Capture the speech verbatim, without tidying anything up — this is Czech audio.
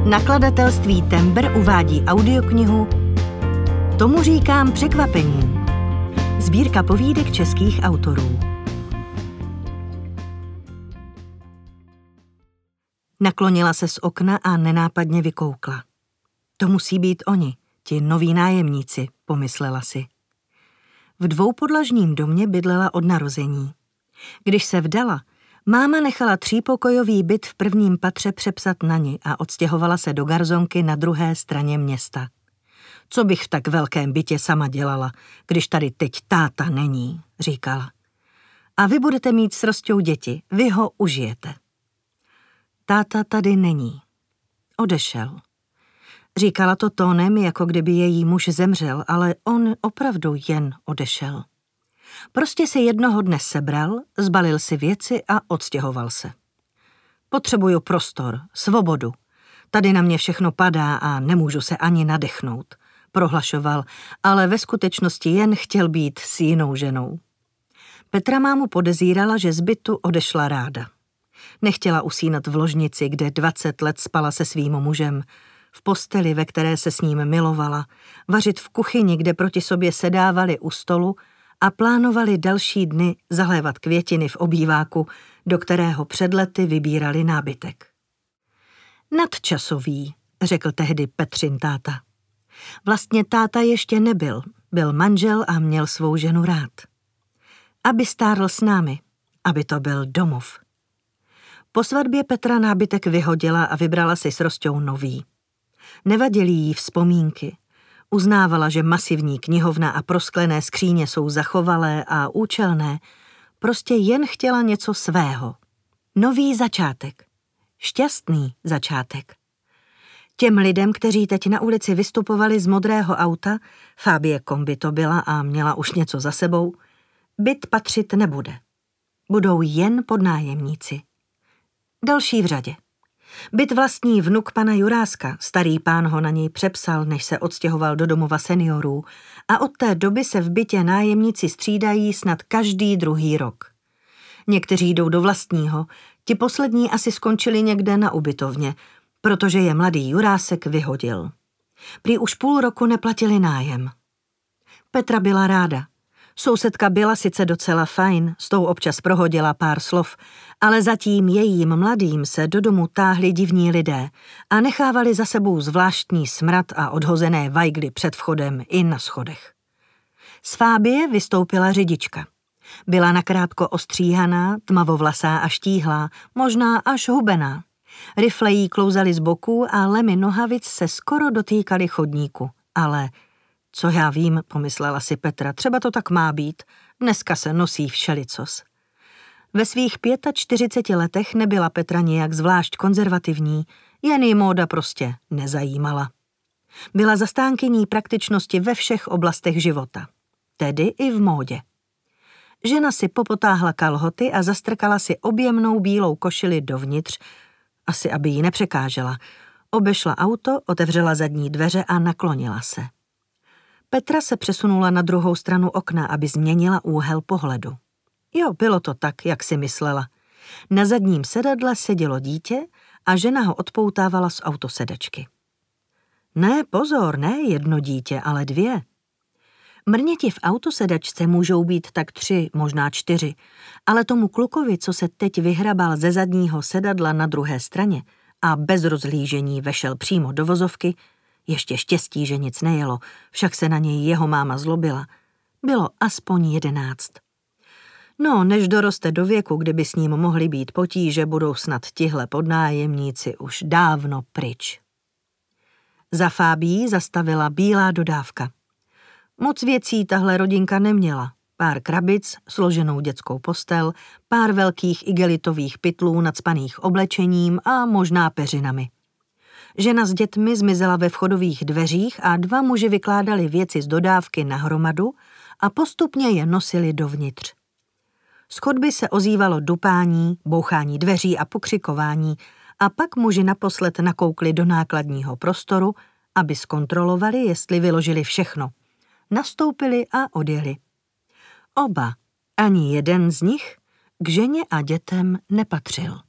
Nakladatelství Tembr uvádí audioknihu Tomu říkám překvapení. Sbírka povídek českých autorů. Naklonila se z okna a nenápadně vykoukla. To musí být oni, ti noví nájemníci, pomyslela si. V dvoupodlažním domě bydlela od narození. Když se vdala, máma nechala třípokojový byt v prvním patře přepsat na ni a odstěhovala se do garzonky na druhé straně města. Co bych v tak velkém bytě sama dělala, když tady teď táta není, říkala. A vy budete mít s Rostou děti, vy ho užijete. Táta tady není. Odešel. Říkala to tónem, jako kdyby její muž zemřel, ale on opravdu jen odešel. Prostě se jednoho dne sebral, zbalil si věci a odstěhoval se. Potřebuju prostor, svobodu. Tady na mě všechno padá a nemůžu se ani nadechnout, prohlašoval, ale ve skutečnosti jen chtěl být s jinou ženou. Petra mámu podezírala, že z bytu odešla ráda. Nechtěla usínat v ložnici, kde dvacet let spala se svým mužem, v posteli, ve které se s ním milovala, vařit v kuchyni, kde proti sobě sedávali u stolu a plánovali další dny zalévat květiny v obýváku, do kterého před lety vybírali nábytek. Nadčasový, řekl tehdy Petřin táta. Vlastně táta ještě nebyl, byl manžel a měl svou ženu rád. Aby stárl s námi, aby to byl domov. Po svatbě Petra nábytek vyhodila a vybrala si s Rostou nový. Nevadily jí vzpomínky. Uznávala, že masivní knihovna a prosklené skříně jsou zachovalé a účelné, prostě jen chtěla něco svého. Nový začátek. Šťastný začátek. Těm lidem, kteří teď na ulici vystupovali z modrého auta, Fabie Kombi to byla a měla už něco za sebou, byt patřit nebude. Budou jen podnájemníci. Další v řadě. Byt vlastní vnuk pana Juráska, starý pán ho na něj přepsal, než se odstěhoval do domova seniorů, a od té doby se v bytě nájemníci střídají snad každý druhý rok. Někteří jdou do vlastního, ti poslední asi skončili někde na ubytovně, protože je mladý Jurásek vyhodil. Prý už půl roku neplatili nájem. Petra byla ráda. Sousedka byla sice docela fajn, s tou občas prohodila pár slov, ale zatím jejím mladým se do domu táhli divní lidé a nechávali za sebou zvláštní smrad a odhozené vajgly před vchodem i na schodech. Z Fábie vystoupila řidička. Byla nakrátko ostříhaná, tmavovlasá a štíhlá, možná až hubená. Rifle jí klouzaly z boků a lemy nohavic se skoro dotýkaly chodníku, ale... Co já vím, pomyslela si Petra, třeba to tak má být, dneska se nosí všelicos. Ve svých čtyřiceti pěti letech nebyla Petra nijak zvlášť konzervativní, jen jí móda prostě nezajímala. Byla zastánkyní praktičnosti ve všech oblastech života, tedy i v módě. Žena si popotáhla kalhoty a zastrkala si objemnou bílou košili dovnitř, asi aby jí nepřekážela. Obešla auto, otevřela zadní dveře a naklonila se. Petra se přesunula na druhou stranu okna, aby změnila úhel pohledu. Jo, bylo to tak, jak si myslela. Na zadním sedadle sedělo dítě a žena ho odpoutávala z autosedačky. Ne, pozor, ne jedno dítě, ale dvě. Mrněti v autosedačce můžou být tak tři, možná čtyři, ale tomu klukovi, co se teď vyhrabal ze zadního sedadla na druhé straně a bez rozhlížení vešel přímo do vozovky, ještě štěstí, že nic nejelo, však se na něj jeho máma zlobila. Bylo aspoň jedenáct. No, než doroste do věku, kdyby s ním mohly být potíže, budou snad tihle podnájemníci už dávno pryč. Za Fábí zastavila bílá dodávka. Moc věcí tahle rodinka neměla. Pár krabic, složenou dětskou postel, pár velkých igelitových pytlů nacpaných oblečením a možná peřinami. Žena s dětmi zmizela ve vchodových dveřích a dva muži vykládali věci z dodávky na hromadu a postupně je nosili dovnitř. Z chodby se ozývalo dupání, bouchání dveří a pokřikování a pak muži naposled nakoukli do nákladního prostoru, aby zkontrolovali, jestli vyložili všechno. Nastoupili a odjeli. Oba, ani jeden z nich, k ženě a dětem nepatřil.